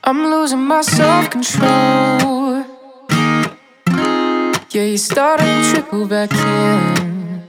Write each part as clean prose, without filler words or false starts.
I'm losing my self-control. Yeah, you're starting to trickle back in,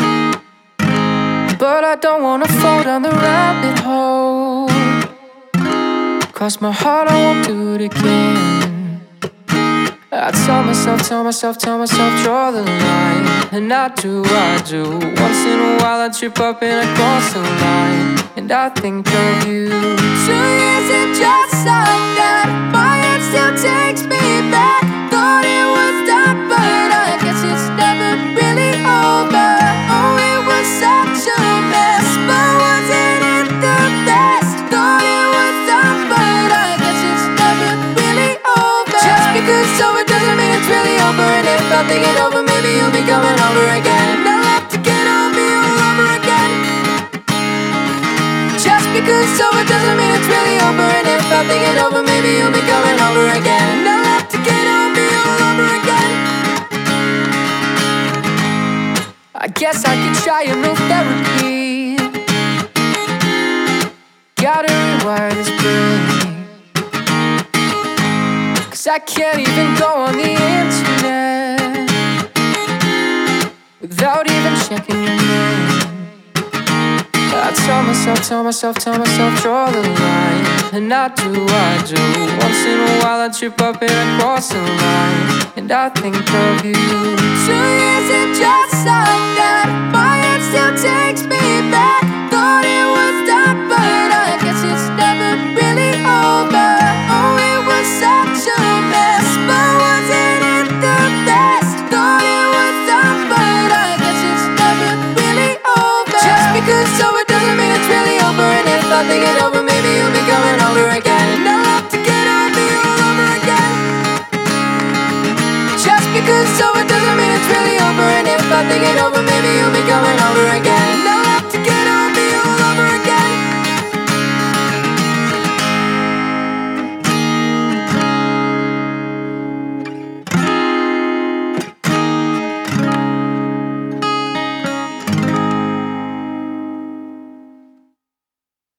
but I don't wanna fall down the rabbit hole. Cross my heart, I won't do it again. I tell myself, draw the line. And I do. Once in a while I trip up and I cross the line, and I think of you. 2 years and just like that, my head still takes me back. Thought it was done, but I guess it's never really over. Oh, it was such a mess, but wasn't it the best? Thought it was done, but I guess it's never really over. Just because it's over doesn't mean it's really over. And if I think it over, maybe you'll be coming over again. I love to get over you all over again. Just because it's over doesn't mean it's really over. And if I think it over, maybe you'll be coming over again. I love to get over you all over again. I guess I could try a new therapy. Gotta rewire this brain, 'cause I can't even go on the internet without even checking your name. I tell myself, draw the line. And I do. Once in a while I trip up and I cross the line, and I think of you. 2 years and just like that, my head still takes me back.